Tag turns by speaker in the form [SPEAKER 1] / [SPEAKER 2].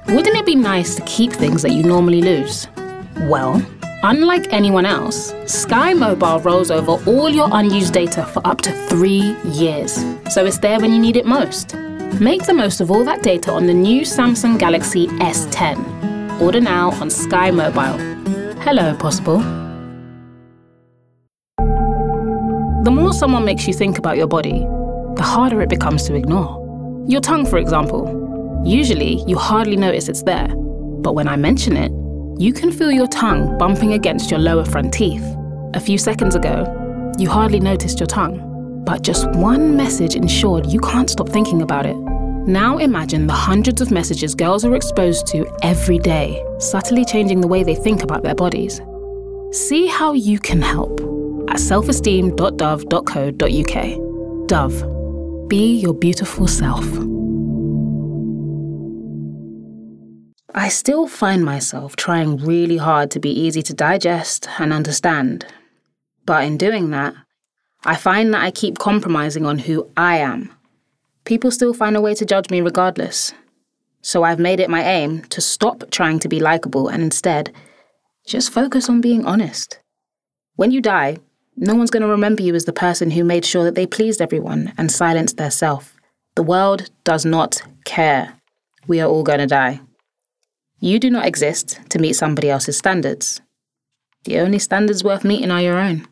[SPEAKER 1] Wouldn't it be nice to keep things that you normally lose? Well, unlike anyone else, Sky Mobile rolls over all your unused data for up to 3 years. So it's there when you need it most. Make the most of all that data on the new Samsung Galaxy S10. Order now on Sky Mobile. Hello, Possible. The more someone makes you think about your body, the harder it becomes to ignore. Your tongue, for example. Usually, you hardly notice it's there. But when I mention it, you can feel your tongue bumping against your lower front teeth. A few seconds ago, you hardly noticed your tongue. But just one message ensured you can't stop thinking about it. Now imagine the hundreds of messages girls are exposed to every day, subtly changing the way they think about their bodies. See how you can help at selfesteem.dove.co.uk. Dove. Be your beautiful self. I still find myself trying really hard to be easy to digest and understand. But in doing that, I find that I keep compromising on who I am. People still find a way to judge me regardless. So I've made it my aim to stop trying to be likable and instead just focus on being honest. When you die, no one's going to remember you as the person who made sure that they pleased everyone and silenced their self. The world does not care. We are all going to die. You do not exist to meet somebody else's standards. The only standards worth meeting are your own.